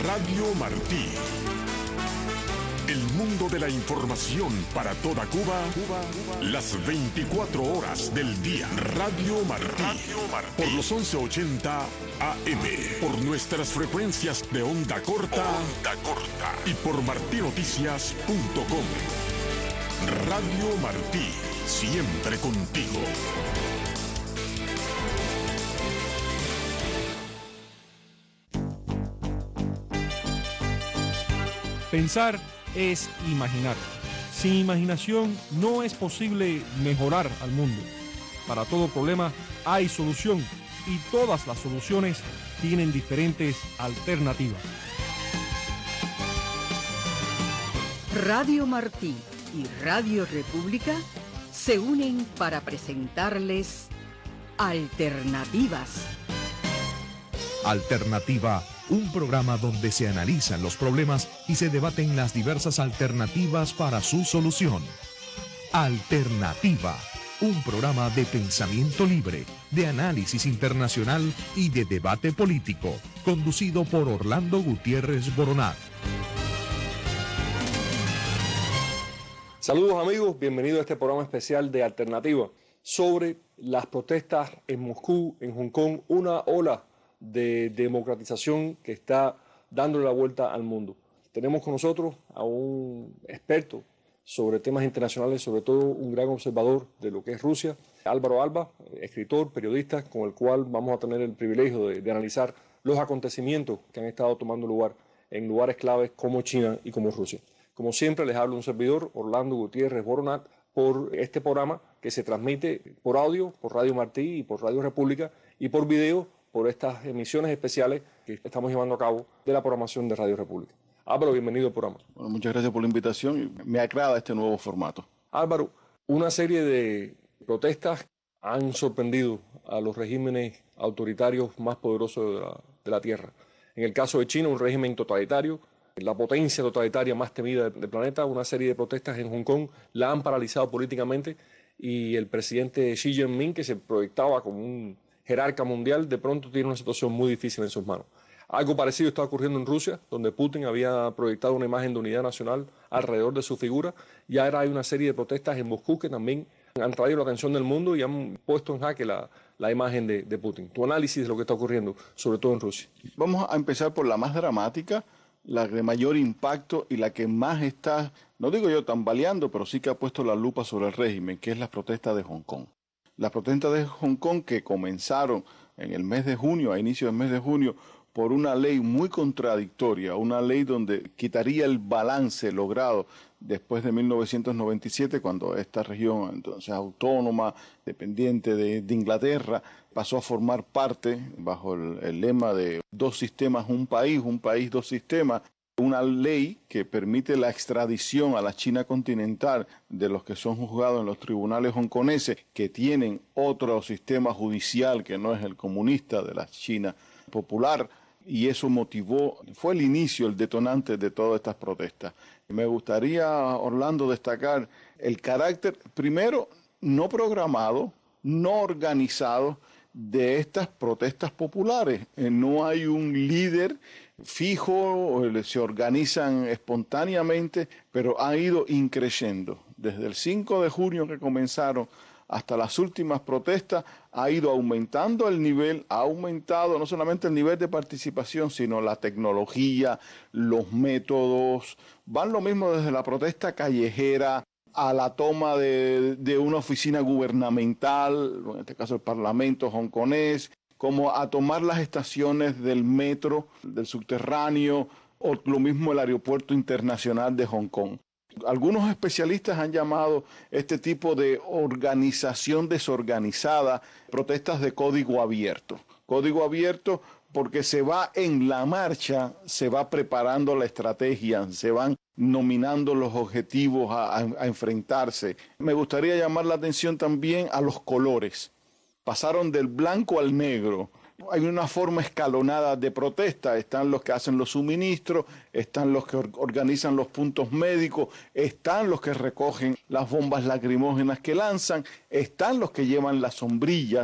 Radio Martí. El mundo de la información para toda Cuba, las 24 horas del día. Radio Martí. Por los 1180 AM. Por nuestras frecuencias de onda corta. Y por martinoticias.com. Radio Martí. Siempre contigo. Pensar es imaginar. Sin imaginación no es posible mejorar al mundo. Para todo problema hay solución y todas las soluciones tienen diferentes alternativas. Radio Martí y Radio República se unen para presentarles Alternativas. Alternativa, un programa donde se analizan los problemas y se debaten las diversas alternativas para su solución. Alternativa, un programa de pensamiento libre, de análisis internacional y de debate político, conducido por Orlando Gutiérrez Boronat. Saludos amigos, bienvenidos a este programa especial de Alternativa sobre las protestas en Moscú, en Hong Kong, una ola de democratización que está dándole la vuelta al mundo. Tenemos con nosotros a un experto sobre temas internacionales, sobre todo un gran observador de lo que es Rusia, Álvaro Alba, escritor, periodista, con el cual vamos a tener el privilegio de analizar los acontecimientos que han estado tomando lugar en lugares claves como China y como Rusia. Como siempre, les habla un servidor, Orlando Gutiérrez Boronat, por este programa que se transmite por audio, por Radio Martí y por Radio República, y por video, por estas emisiones especiales que estamos llevando a cabo de la programación de Radio República. Álvaro, bienvenido al programa. Bueno, muchas gracias por la invitación y me agrada este nuevo formato. Álvaro, una serie de protestas han sorprendido a los regímenes autoritarios más poderosos de la Tierra. En el caso de China, un régimen totalitario, la potencia totalitaria más temida del planeta. Una serie de protestas en Hong Kong la han paralizado políticamente y el presidente Xi Jinping, que se proyectaba como un jerarca mundial, de pronto tiene una situación muy difícil en sus manos. Algo parecido está ocurriendo en Rusia, donde Putin había proyectado una imagen de unidad nacional alrededor de su figura, y ahora hay una serie de protestas en Moscú que también han traído la atención del mundo y han puesto en jaque la imagen de Putin. Tu análisis de lo que está ocurriendo, sobre todo en Rusia. Vamos a empezar por la más dramática, la de mayor impacto y la que más está, no digo yo tambaleando, pero sí que ha puesto la lupa sobre el régimen, que es la protesta de Hong Kong. Las protestas de Hong Kong que comenzaron en el mes de junio, a inicio del mes de junio, por una ley muy contradictoria, una ley donde quitaría el balance logrado después de 1997, cuando esta región, entonces autónoma, dependiente de Inglaterra, pasó a formar parte, bajo el lema de dos sistemas, un país, dos sistemas, una ley que permite la extradición a la China continental de los que son juzgados en los tribunales hongkoneses, que tienen otro sistema judicial que no es el comunista de la China popular, y eso motivó, fue el inicio, el detonante de todas estas protestas. Me gustaría, Orlando, destacar el carácter, primero, no programado, no organizado de estas protestas populares. No hay un líder fijo, se organizan espontáneamente, pero han ido increciendo. Desde el 5 de junio que comenzaron hasta las últimas protestas, ha ido aumentando el nivel, ha aumentado no solamente el nivel de participación, sino la tecnología, los métodos. Van lo mismo desde la protesta callejera a la toma de una oficina gubernamental, en este caso el Parlamento hongkonés, como a tomar las estaciones del metro, del subterráneo, o lo mismo el aeropuerto internacional de Hong Kong. Algunos especialistas han llamado este tipo de organización desorganizada protestas de código abierto. Código abierto porque se va en la marcha, se va preparando la estrategia, se van nominando los objetivos a enfrentarse. Me gustaría llamar la atención también a los colores. Pasaron del blanco al negro. Hay una forma escalonada de protesta. Están los que hacen los suministros, están los que organizan los puntos médicos, están los que recogen las bombas lacrimógenas que lanzan, están los que llevan las sombrillas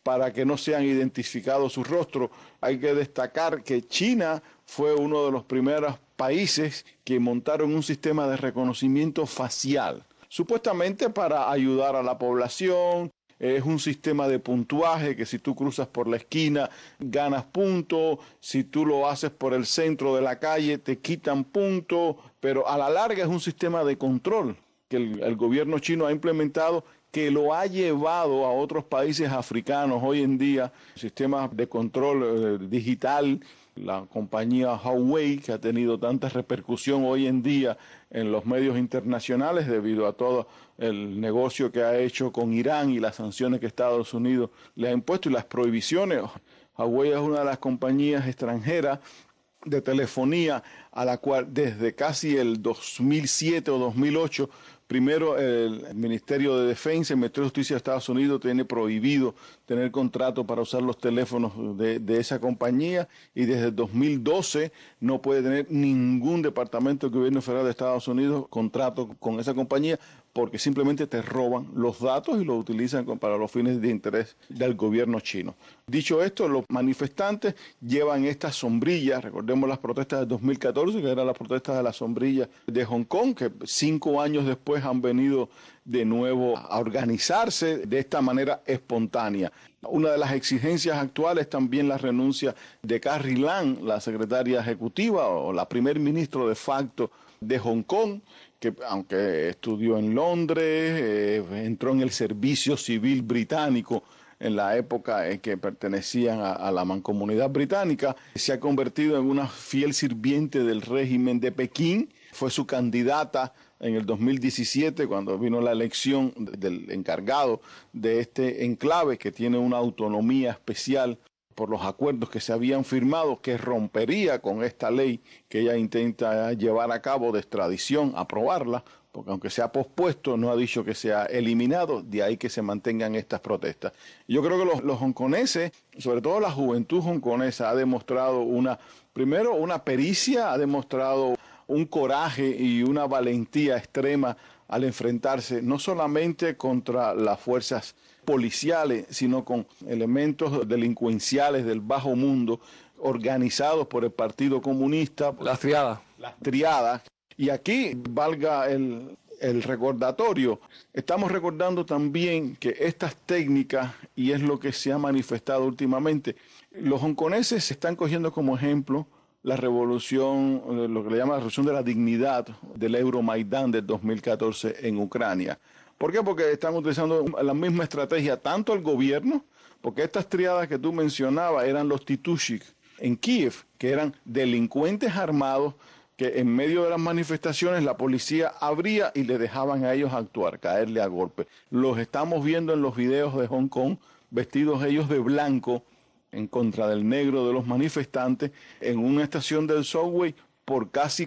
para que no sean identificados sus rostros. Hay que destacar que China fue uno de los primeros países que montaron un sistema de reconocimiento facial, supuestamente para ayudar a la población. Es un sistema de puntuaje que si tú cruzas por la esquina ganas puntos, si tú lo haces por el centro de la calle te quitan puntos, pero a la larga es un sistema de control que el gobierno chino ha implementado, que lo ha llevado a otros países africanos hoy en día, sistemas de control digital. La compañía Huawei, que ha tenido tanta repercusión hoy en día en los medios internacionales debido a todo el negocio que ha hecho con Irán y las sanciones que Estados Unidos le ha impuesto y las prohibiciones. Huawei es una de las compañías extranjeras de telefonía a la cual desde casi el 2007 o 2008, primero el Ministerio de Defensa, el Ministerio de Justicia de Estados Unidos tiene prohibido tener contrato para usar los teléfonos de esa compañía, y desde el 2012 no puede tener ningún departamento del gobierno federal de Estados Unidos contrato con esa compañía, porque simplemente te roban los datos y los utilizan para los fines de interés del gobierno chino. Dicho esto, los manifestantes llevan estas sombrillas. Recordemos las protestas de 2014, que eran las protestas de la sombrilla de Hong Kong, que 5 años después han venido de nuevo a organizarse de esta manera espontánea. Una de las exigencias actuales es también la renuncia de Carrie Lam, la secretaria ejecutiva o la primer ministro de facto de Hong Kong, que aunque estudió en Londres, entró en el servicio civil británico en la época en que pertenecían a la mancomunidad británica, se ha convertido en una fiel sirviente del régimen de Pekín. Fue su candidata en el 2017 cuando vino la elección del encargado de este enclave, que tiene una autonomía especial por los acuerdos que se habían firmado, que rompería con esta ley que ella intenta llevar a cabo de extradición, aprobarla, porque aunque se ha pospuesto, no ha dicho que sea eliminado, de ahí que se mantengan estas protestas. Yo creo que los hongkoneses, sobre todo la juventud hongkonesa, ha demostrado primero una pericia, ha demostrado un coraje y una valentía extrema al enfrentarse no solamente contra las fuerzas policiales, sino con elementos delincuenciales del bajo mundo organizados por el Partido Comunista. Las triadas. Las triadas. Y aquí, valga el recordatorio, estamos recordando también que estas técnicas, y es lo que se ha manifestado últimamente, los hongkoneses se están cogiendo como ejemplo la revolución, lo que le llama la revolución de la dignidad del Euromaidán del 2014 en Ucrania. ¿Por qué? Porque están utilizando la misma estrategia, tanto el gobierno, porque estas triadas que tú mencionabas eran los titushik en Kiev, que eran delincuentes armados que en medio de las manifestaciones la policía abría y le dejaban a ellos actuar, caerle a golpe. Los estamos viendo en los videos de Hong Kong, vestidos ellos de blanco, en contra del negro de los manifestantes, en una estación del subway. Por casi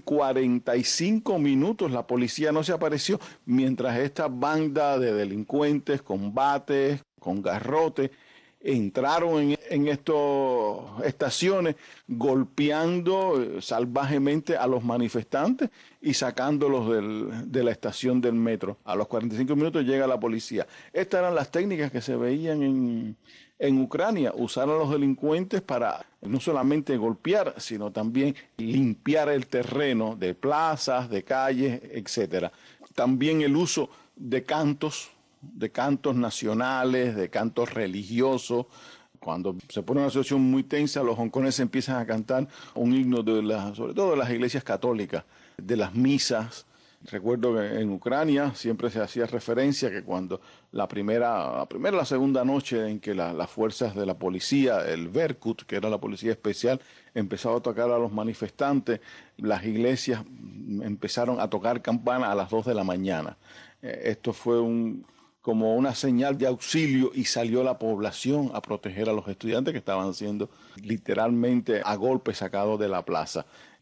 45 minutos la policía no se apareció, mientras esta banda de delincuentes con bates, con garrotes, entraron en estas estaciones golpeando salvajemente a los manifestantes y sacándolos de la estación del metro. A los 45 minutos llega la policía. Estas eran las técnicas que se veían en Ucrania, usar a los delincuentes para no solamente golpear, sino también limpiar el terreno de plazas, de calles, etcétera. También el uso de cantos nacionales, de cantos religiosos. Cuando se pone una situación muy tensa, los hongkoneses empiezan a cantar un himno sobre todo de las iglesias católicas, de las misas. Recuerdo que en Ucrania siempre se hacía referencia que cuando la segunda noche en que las fuerzas de la policía, el Berkut, que era la policía especial, empezó a atacar a los manifestantes, las iglesias empezaron a tocar campanas a las 2 de la mañana. Esto fue como una señal de auxilio y salió la población a proteger a los estudiantes que estaban siendo literalmente a golpes sacados de la plaza.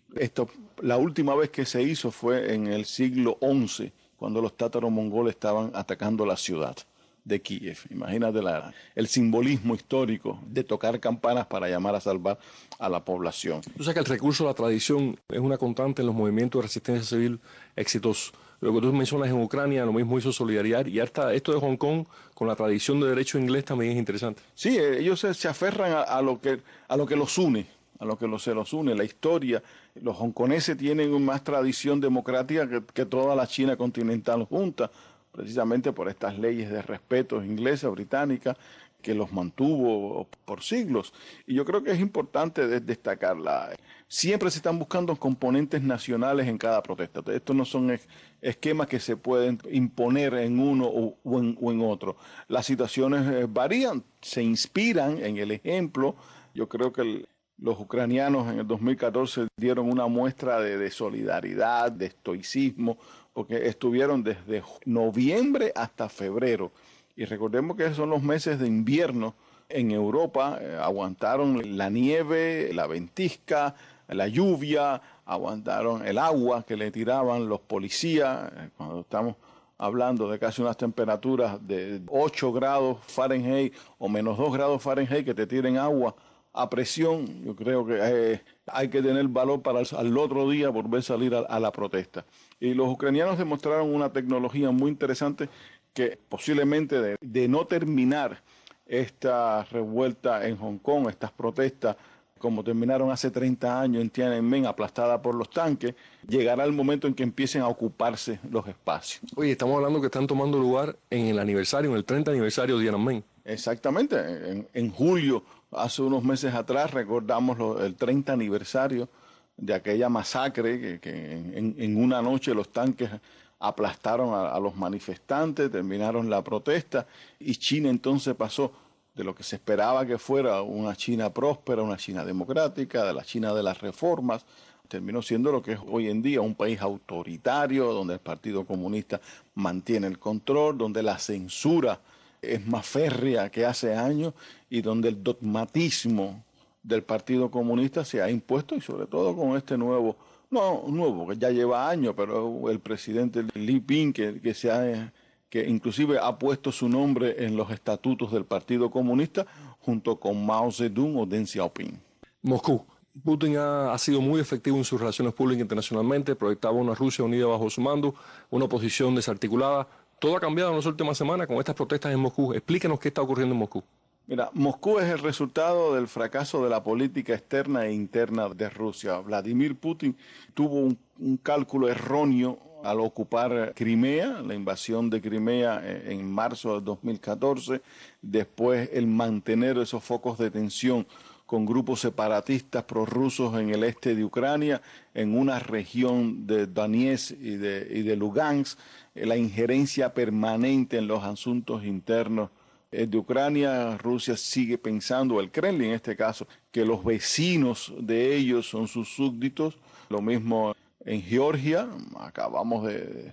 La última vez que se hizo fue en el siglo XI, cuando los tátaros-mongoles estaban atacando la ciudad de Kiev. Imagínate el simbolismo histórico de tocar campanas para llamar a salvar a la población. Tú sabes que el recurso a la tradición es una constante en los movimientos de resistencia civil exitosos. Lo que tú mencionas en Ucrania, lo mismo hizo Solidaridad, y hasta esto de Hong Kong, con la tradición de derecho inglés, también es interesante. Sí, ellos se aferran a lo que los une, se los une, la historia. Los hongkoneses tienen más tradición democrática que toda la China continental junta, precisamente por estas leyes de respeto inglesa, británica, que los mantuvo por siglos. Y yo creo que es importante destacarla. Siempre se están buscando componentes nacionales en cada protesta. Estos no son esquemas que se pueden imponer en uno o en otro. Las situaciones varían, se inspiran en el ejemplo. Yo creo que los ucranianos en el 2014 dieron una muestra de solidaridad, de estoicismo, porque estuvieron desde noviembre hasta febrero. Y recordemos que son los meses de invierno en Europa, aguantaron la nieve, la ventisca, la lluvia, aguantaron el agua que le tiraban los policías, cuando estamos hablando de casi unas temperaturas de 8 grados Fahrenheit o menos 2 grados Fahrenheit que te tiren agua a presión. Yo creo que hay que tener valor para al otro día volver a salir a la protesta. Y los ucranianos demostraron una tecnología muy interesante que posiblemente de no terminar esta revuelta en Hong Kong, estas protestas, como terminaron hace 30 años en Tiananmen, aplastada por los tanques, llegará el momento en que empiecen a ocuparse los espacios. Oye, estamos hablando que están tomando lugar en el aniversario, en el 30 aniversario de Tiananmen. Exactamente, en julio, hace unos meses atrás, recordamos el 30 aniversario de aquella masacre que en una noche los tanques aplastaron a los manifestantes, terminaron la protesta y China entonces pasó de lo que se esperaba que fuera una China próspera, una China democrática, de la China de las reformas, terminó siendo lo que es hoy en día un país autoritario, donde el Partido Comunista mantiene el control, donde la censura es más férrea que hace años y donde el dogmatismo del Partido Comunista se ha impuesto, y sobre todo con este nuevo, que ya lleva años, pero el presidente Xi Jinping que inclusive ha puesto su nombre en los estatutos del Partido Comunista junto con Mao Zedong o Deng Xiaoping. Moscú. Putin ha sido muy efectivo en sus relaciones públicas internacionalmente, proyectaba una Rusia unida bajo su mando, una oposición desarticulada. Todo ha cambiado en las últimas semanas con estas protestas en Moscú. Explíquenos qué está ocurriendo en Moscú. Mira, Moscú es el resultado del fracaso de la política externa e interna de Rusia. Vladimir Putin tuvo un cálculo erróneo al ocupar Crimea, la invasión de Crimea en marzo de 2014, después el mantener esos focos de tensión con grupos separatistas prorrusos en el este de Ucrania, en una región de Donetsk y de Lugansk, la injerencia permanente en los asuntos internos de Ucrania. Rusia sigue pensando, el Kremlin en este caso, que los vecinos de ellos son sus súbditos. Lo mismo en Georgia, acabamos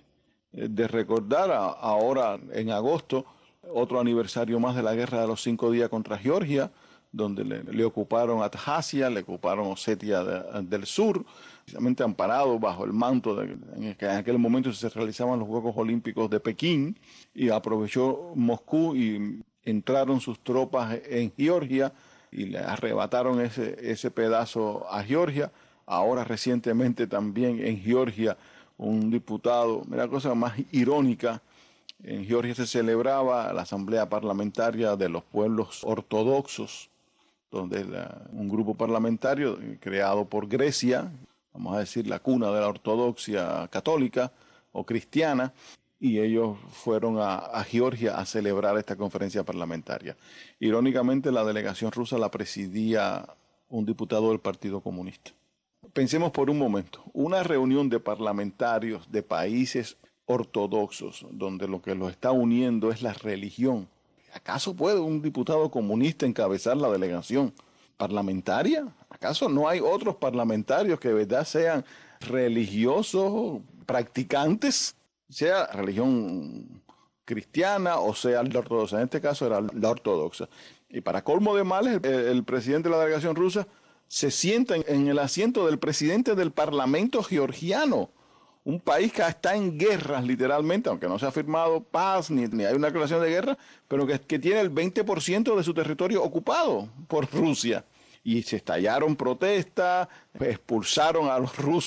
de recordar ahora en agosto otro aniversario más de la guerra de los 5 días contra Georgia, donde le ocuparon Abjasia, le ocuparon Osetia del Sur, precisamente amparados bajo el manto en aquel momento se realizaban los Juegos Olímpicos de Pekín, y aprovechó Moscú y entraron sus tropas en Georgia y le arrebataron ese pedazo a Georgia. Ahora recientemente también en Georgia un diputado, mira cosa más irónica, en Georgia se celebraba la Asamblea Parlamentaria de los Pueblos Ortodoxos, donde un grupo parlamentario creado por Grecia, vamos a decir la cuna de la ortodoxia católica o cristiana, y ellos fueron a Georgia a celebrar esta conferencia parlamentaria. Irónicamente, la delegación rusa la presidía un diputado del Partido Comunista. Pensemos por un momento, una reunión de parlamentarios de países ortodoxos, donde lo que los está uniendo es la religión. ¿Acaso puede un diputado comunista encabezar la delegación parlamentaria? ¿Acaso no hay otros parlamentarios que de verdad sean religiosos, practicantes, sea religión cristiana o sea la ortodoxa? En este caso era la ortodoxa. Y para colmo de males, el presidente de la delegación rusa se sienta en el asiento del presidente del Parlamento georgiano, un país que está en guerras literalmente, aunque no se ha firmado paz ni hay una declaración de guerra, pero que tiene el 20% de su territorio ocupado por Rusia. Y se estallaron protestas, expulsaron a los rusos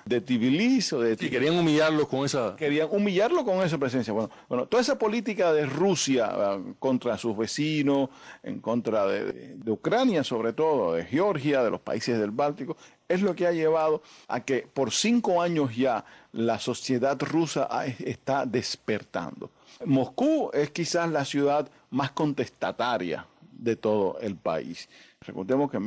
de Tbilisi o de Sí, querían humillarlos con esa... Querían humillarlo con esa presencia. Bueno, toda esa política de Rusia contra sus vecinos, en contra de Ucrania sobre todo, de Georgia, de los países del Báltico, es lo que ha llevado a que por 5 años ya la sociedad rusa está despertando. Moscú es quizás la ciudad más contestataria de todo el país. Recordemos que en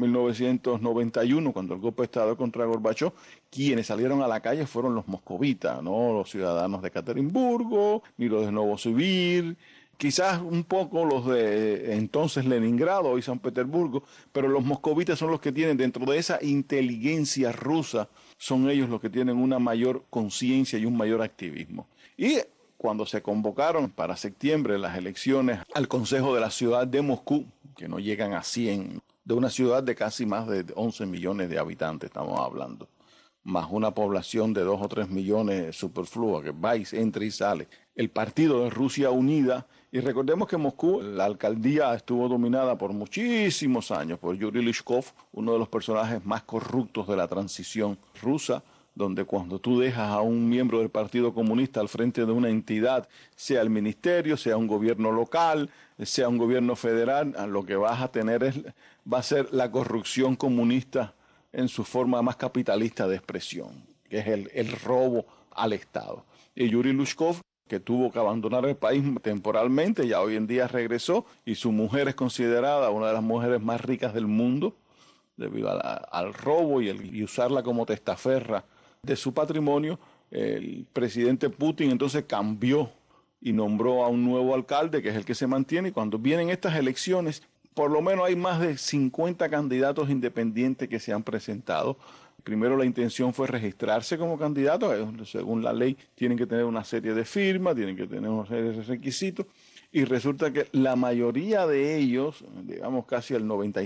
1991, cuando el golpe de Estado contra Gorbachov, quienes salieron a la calle fueron los moscovitas, no los ciudadanos de Ekaterimburgo, ni los de Novosibir, quizás un poco los de entonces Leningrado, hoy San Petersburgo, pero los moscovitas son los que tienen, dentro de esa inteligencia rusa, son ellos los que tienen una mayor conciencia y un mayor activismo. Y cuando se convocaron para septiembre las elecciones al Consejo de la Ciudad de Moscú, que no llegan a 100, de una ciudad de casi más de 11 millones de habitantes estamos hablando, más una población de 2 o 3 millones superflua que va y entra y sale. El partido de Rusia Unida, y recordemos que Moscú, la alcaldía estuvo dominada por muchísimos años por Yuri Lyshkov, uno de los personajes más corruptos de la transición rusa, donde cuando tú dejas a un miembro del Partido Comunista al frente de una entidad, sea el ministerio, sea un gobierno local, sea un gobierno federal, lo que vas a tener va a ser la corrupción comunista en su forma más capitalista de expresión, que es el robo al Estado. Y Yuri Lyshkov, que tuvo que abandonar el país temporalmente, ya hoy en día regresó, y su mujer es considerada una de las mujeres más ricas del mundo, debido al robo y usarla como testaferra de su patrimonio. El presidente Putin entonces cambió y nombró a un nuevo alcalde, que es el que se mantiene, y cuando vienen estas elecciones, por lo menos hay más de 50 candidatos independientes que se han presentado. Primero la intención fue registrarse como candidato, según la ley tienen que tener una serie de firmas, tienen que tener una serie de requisitos, y resulta que la mayoría de ellos, digamos casi el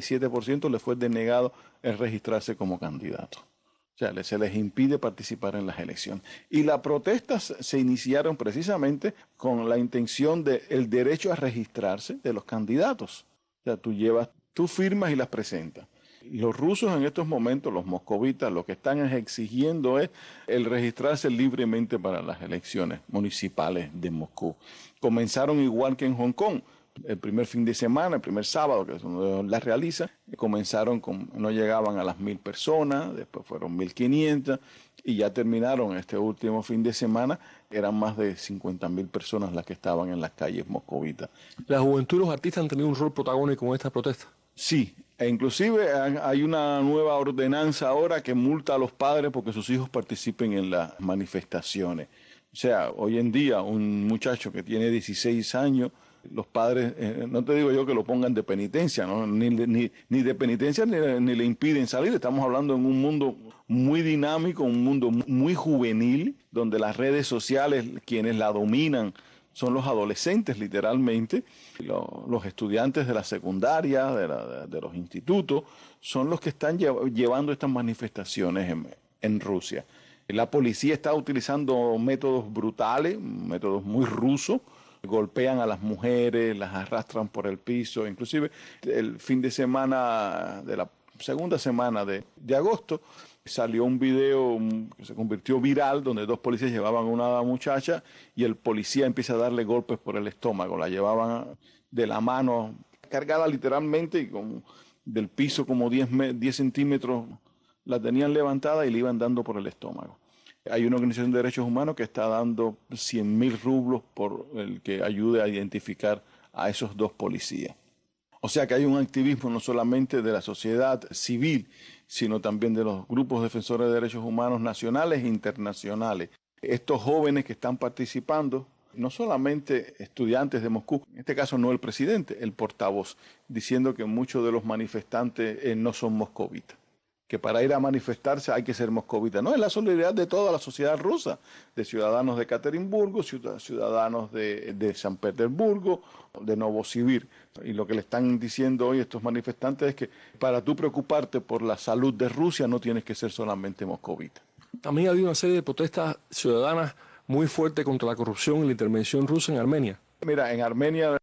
97%, les fue denegado el registrarse como candidato. O sea, se les impide participar en las elecciones. Y las protestas se iniciaron precisamente con la intención del derecho a registrarse de los candidatos. O sea, tú llevas tus firmas y las presentas. Los rusos en estos momentos, los moscovitas, lo que están exigiendo es el registrarse libremente para las elecciones municipales de Moscú. Comenzaron igual que en Hong Kong. El primer fin de semana, el primer sábado que la realiza, comenzaron no llegaban a las 1.000 personas, después fueron 1.500 y ya terminaron este último fin de semana, eran más de 50.000 personas las que estaban en las calles moscovitas. ¿La juventud y los artistas han tenido un rol protagónico en esta protesta? Sí, e inclusive hay una nueva ordenanza ahora que multa a los padres porque sus hijos participen en las manifestaciones. O sea, hoy en día un muchacho que tiene 16 años, los padres, no te digo yo que lo pongan de penitencia, ¿no? ni de penitencia ni le impiden salir. Estamos hablando en un mundo muy dinámico, un mundo muy juvenil, donde las redes sociales, quienes la dominan, son los adolescentes literalmente. Los estudiantes de la secundaria, de los institutos, son los que están llevando estas manifestaciones en Rusia. La policía está utilizando métodos brutales, métodos muy rusos. Golpean a las mujeres, las arrastran por el piso. Inclusive el fin de semana de la segunda semana de agosto salió un video que se convirtió viral donde 2 policías llevaban a una muchacha y el policía empieza a darle golpes por el estómago. La llevaban de la mano, cargada literalmente, y del piso como 10 centímetros la tenían levantada y le iban dando por el estómago. Hay una organización de derechos humanos que está dando 100.000 rublos por el que ayude a identificar a esos 2 policías. O sea que hay un activismo no solamente de la sociedad civil, sino también de los grupos defensores de derechos humanos nacionales e internacionales. Estos jóvenes que están participando, no solamente estudiantes de Moscú, en este caso no el presidente, el portavoz, diciendo que muchos de los manifestantes no son moscovitas, que para ir a manifestarse hay que ser moscovita. No, es la solidaridad de toda la sociedad rusa, de ciudadanos de Ekaterimburgo, ciudadanos de San Petersburgo, de Novosibir. Y lo que le están diciendo hoy estos manifestantes es que para tú preocuparte por la salud de Rusia no tienes que ser solamente moscovita. También ha habido una serie de protestas ciudadanas muy fuertes contra la corrupción y la intervención rusa en Armenia. Mira, en Armenia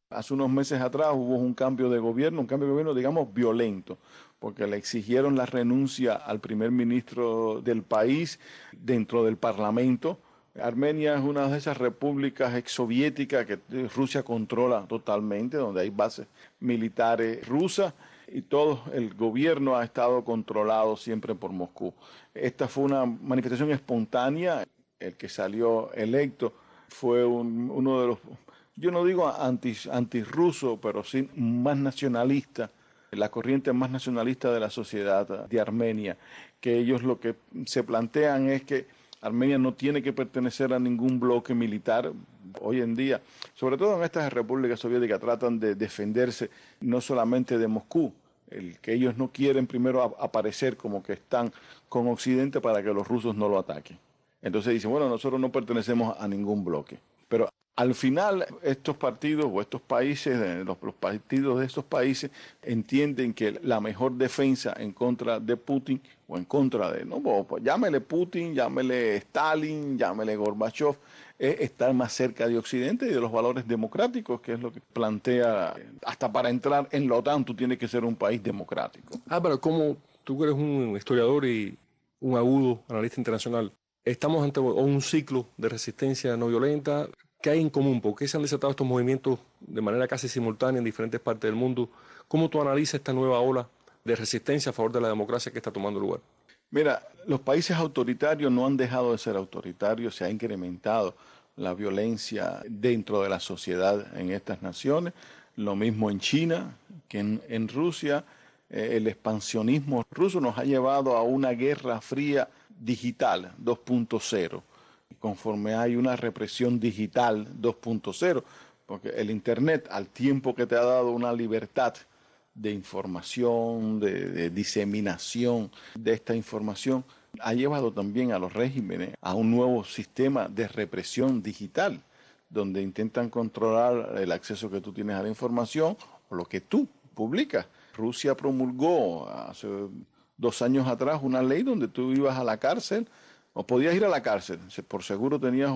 Hace unos meses atrás hubo un cambio de gobierno, digamos, violento, porque le exigieron la renuncia al primer ministro del país dentro del Parlamento. Armenia es una de esas repúblicas exsoviéticas que Rusia controla totalmente, donde hay bases militares rusas y todo el gobierno ha estado controlado siempre por Moscú. Esta fue una manifestación espontánea. El que salió electo fue uno de los, yo no digo antirruso, pero sí más nacionalista, la corriente más nacionalista de la sociedad de Armenia, que ellos lo que se plantean es que Armenia no tiene que pertenecer a ningún bloque militar. Hoy en día, sobre todo en estas repúblicas soviéticas, tratan de defenderse no solamente de Moscú, el que ellos no quieren primero aparecer como que están con Occidente para que los rusos no lo ataquen. Entonces dicen, bueno, nosotros no pertenecemos a ningún bloque. Pero al final estos partidos o estos países, los partidos de estos países entienden que la mejor defensa en contra de Putin o en contra de, no, pues llámele Putin, llámele Stalin, llámele Gorbachev, es estar más cerca de Occidente y de los valores democráticos, que es lo que plantea, hasta para entrar en la OTAN tú tienes que ser un país democrático. Pero como tú que eres un historiador y un agudo analista internacional, estamos ante un ciclo de resistencia no violenta. ¿Qué hay en común? ¿Por qué se han desatado estos movimientos de manera casi simultánea en diferentes partes del mundo? ¿Cómo tú analizas esta nueva ola de resistencia a favor de la democracia que está tomando lugar? Mira, los países autoritarios no han dejado de ser autoritarios, se ha incrementado la violencia dentro de la sociedad en estas naciones. Lo mismo en China que en Rusia. El expansionismo ruso nos ha llevado a una guerra fría digital 2.0. Conforme hay una represión digital 2.0, porque el Internet, al tiempo que te ha dado una libertad de información, de diseminación de esta información, ha llevado también a los regímenes a un nuevo sistema de represión digital, donde intentan controlar el acceso que tú tienes a la información o lo que tú publicas. Rusia promulgó hace 2 años atrás una ley donde tú ibas a la cárcel o podías ir a la cárcel. Por seguro tenías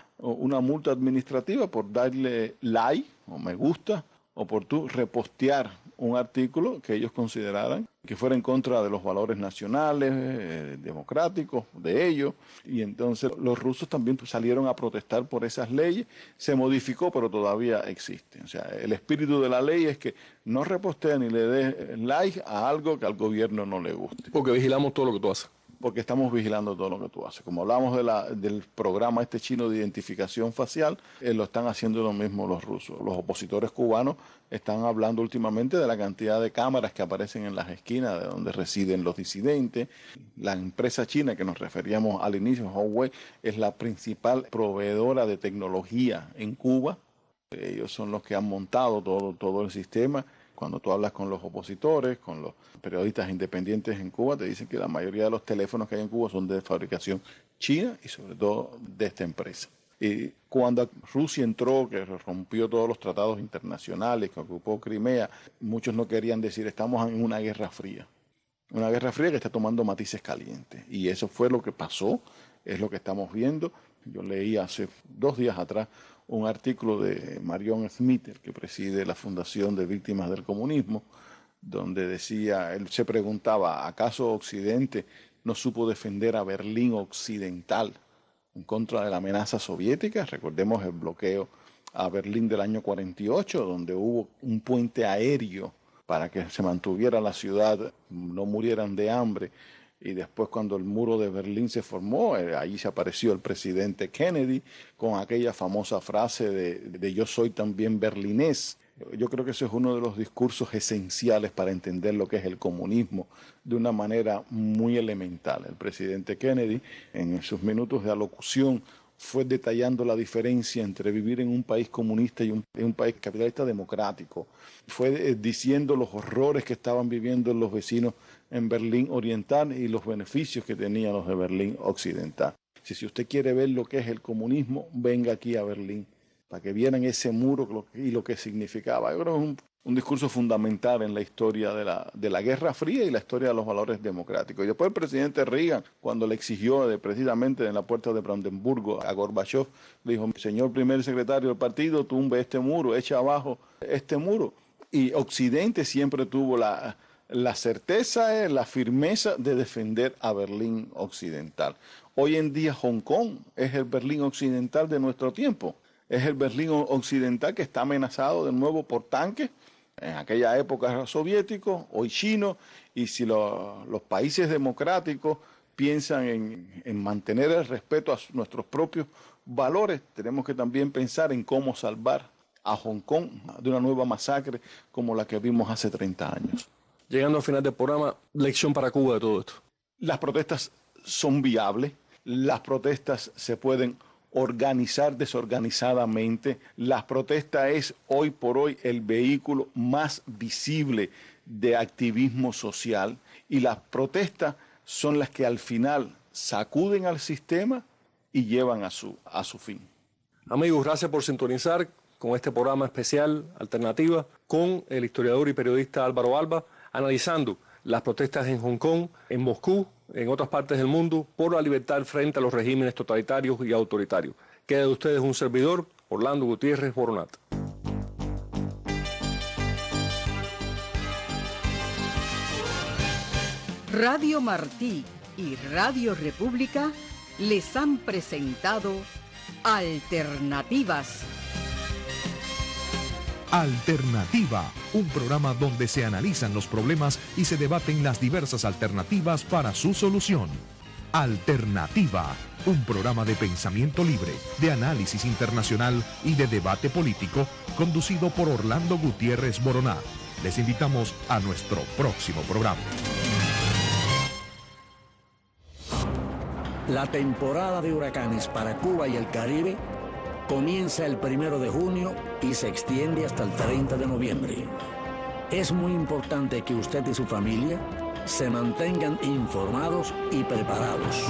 una multa administrativa por darle like o me gusta o por tú repostear un artículo que ellos consideraran que fuera en contra de los valores nacionales, democráticos, de ellos. Y entonces los rusos también salieron a protestar por esas leyes. Se modificó, pero todavía existe. O sea, el espíritu de la ley es que no repostea ni le dé like a algo que al gobierno no le guste. Porque vigilamos todo lo que tú haces. Porque estamos vigilando todo lo que tú haces. Como hablamos del programa chino de identificación facial, lo están haciendo lo mismo los rusos. Los opositores cubanos están hablando últimamente de la cantidad de cámaras que aparecen en las esquinas de donde residen los disidentes. La empresa china que nos referíamos al inicio, Huawei, es la principal proveedora de tecnología en Cuba. Ellos son los que han montado todo el sistema. Cuando tú hablas con los opositores, con los periodistas independientes en Cuba, te dicen que la mayoría de los teléfonos que hay en Cuba son de fabricación china y sobre todo de esta empresa. Y cuando Rusia entró, que rompió todos los tratados internacionales, que ocupó Crimea, muchos no querían decir estamos en una guerra fría. Una guerra fría que está tomando matices calientes. Y eso fue lo que pasó, es lo que estamos viendo. Yo leí hace 2 días atrás un artículo de Marion Smith, que preside la Fundación de Víctimas del Comunismo, donde decía, él se preguntaba, ¿acaso Occidente no supo defender a Berlín Occidental en contra de la amenaza soviética? Recordemos el bloqueo a Berlín del año 48, donde hubo un puente aéreo para que se mantuviera la ciudad, no murieran de hambre. Y después cuando el muro de Berlín se formó, ahí se apareció el presidente Kennedy con aquella famosa frase de yo soy también berlinés. Yo creo que ese es uno de los discursos esenciales para entender lo que es el comunismo de una manera muy elemental. El presidente Kennedy, en sus minutos de alocución, fue detallando la diferencia entre vivir en un país comunista y en un país capitalista democrático. Fue diciendo los horrores que estaban viviendo los vecinos en Berlín Oriental y los beneficios que tenían los de Berlín Occidental. Si usted quiere ver lo que es el comunismo, venga aquí a Berlín, para que vieran ese muro y lo que significaba. Yo creo que es un discurso fundamental en la historia de la Guerra Fría y la historia de los valores democráticos. Y después el presidente Reagan, cuando le exigió precisamente en la puerta de Brandenburgo a Gorbachev, le dijo: señor primer secretario del partido, tumbe este muro, echa abajo este muro. Y Occidente siempre tuvo la certeza, la firmeza de defender a Berlín Occidental. Hoy en día Hong Kong es el Berlín Occidental de nuestro tiempo. Es el Berlín Occidental que está amenazado de nuevo por tanques. En aquella época era soviético, hoy chino, y si los países democráticos piensan en mantener el respeto a nuestros propios valores, tenemos que también pensar en cómo salvar a Hong Kong de una nueva masacre como la que vimos hace 30 años. Llegando al final del programa, lección para Cuba de todo esto. Las protestas son viables, las protestas se pueden organizar desorganizadamente. La protesta es hoy por hoy el vehículo más visible de activismo social, y las protestas son las que al final sacuden al sistema y llevan a su fin. Amigos, gracias por sintonizar con este programa especial Alternativa con el historiador y periodista Álvaro Alba, analizando las protestas en Hong Kong, en Moscú, en otras partes del mundo, por la libertad frente a los regímenes totalitarios y autoritarios. Queda de ustedes un servidor, Orlando Gutiérrez Boronat. Radio Martí y Radio República les han presentado Alternativas. Alternativa, un programa donde se analizan los problemas y se debaten las diversas alternativas para su solución. Alternativa, un programa de pensamiento libre, de análisis internacional y de debate político, conducido por Orlando Gutiérrez Boronat. Les invitamos a nuestro próximo programa. La temporada de huracanes para Cuba y el Caribe comienza el 1 de junio y se extiende hasta el 30 de noviembre. Es muy importante que usted y su familia se mantengan informados y preparados.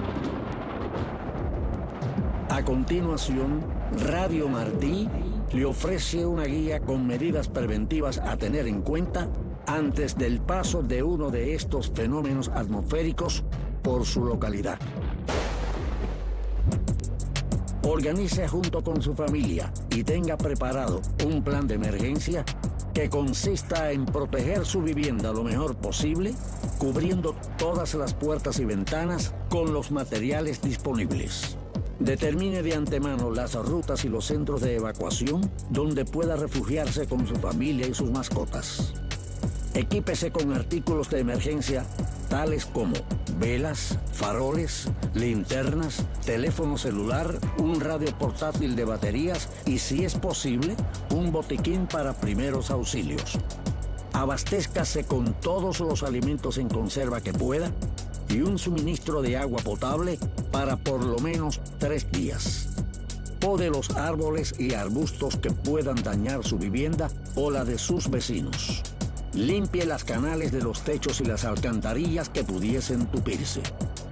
A continuación, Radio Martí le ofrece una guía con medidas preventivas a tener en cuenta antes del paso de uno de estos fenómenos atmosféricos por su localidad. Organice junto con su familia y tenga preparado un plan de emergencia que consista en proteger su vivienda lo mejor posible, cubriendo todas las puertas y ventanas con los materiales disponibles. Determine de antemano las rutas y los centros de evacuación donde pueda refugiarse con su familia y sus mascotas. Equípese con artículos de emergencia tales como velas, faroles, linternas, teléfono celular, un radio portátil de baterías y, si es posible, un botiquín para primeros auxilios. Abastézcase con todos los alimentos en conserva que pueda y un suministro de agua potable para por lo menos 3 días. Pode los árboles y arbustos que puedan dañar su vivienda o la de sus vecinos. Limpie las canales de los techos y las alcantarillas que pudiesen tupirse.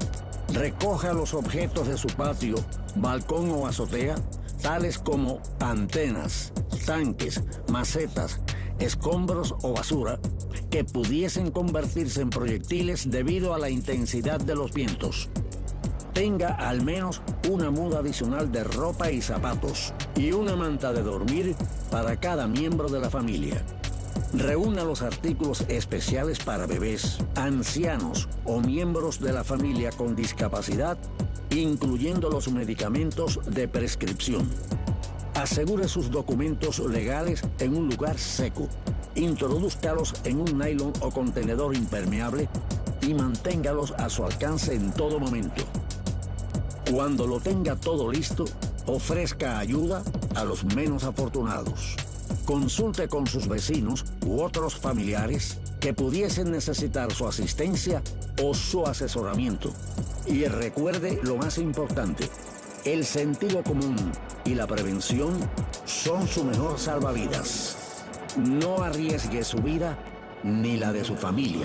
Recoja los objetos de su patio, balcón o azotea, tales como antenas, tanques, macetas, escombros o basura, que pudiesen convertirse en proyectiles debido a la intensidad de los vientos. Tenga al menos una muda adicional de ropa y zapatos y una manta de dormir para cada miembro de la familia. Reúna los artículos especiales para bebés, ancianos o miembros de la familia con discapacidad, incluyendo los medicamentos de prescripción. Asegure sus documentos legales en un lugar seco. Introdúzcalos en un nylon o contenedor impermeable y manténgalos a su alcance en todo momento. Cuando lo tenga todo listo, ofrezca ayuda a los menos afortunados. Consulte con sus vecinos u otros familiares que pudiesen necesitar su asistencia o su asesoramiento. Y recuerde lo más importante: el sentido común y la prevención son su mejor salvavidas. No arriesgue su vida ni la de su familia.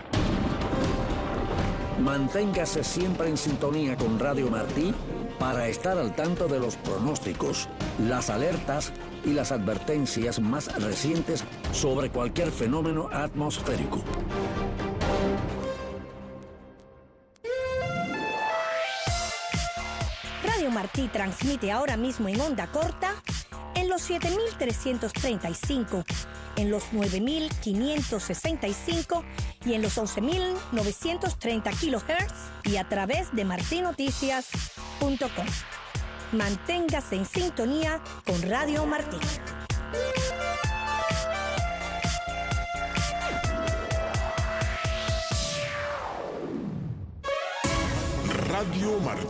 Manténgase siempre en sintonía con Radio Martí para estar al tanto de los pronósticos, las alertas y las advertencias más recientes sobre cualquier fenómeno atmosférico. Radio Martí transmite ahora mismo en onda corta en los 7.335, en los 9.565 y en los 11.930 kHz y a través de martinoticias.com. Manténgase en sintonía con Radio Martí. Radio Martí.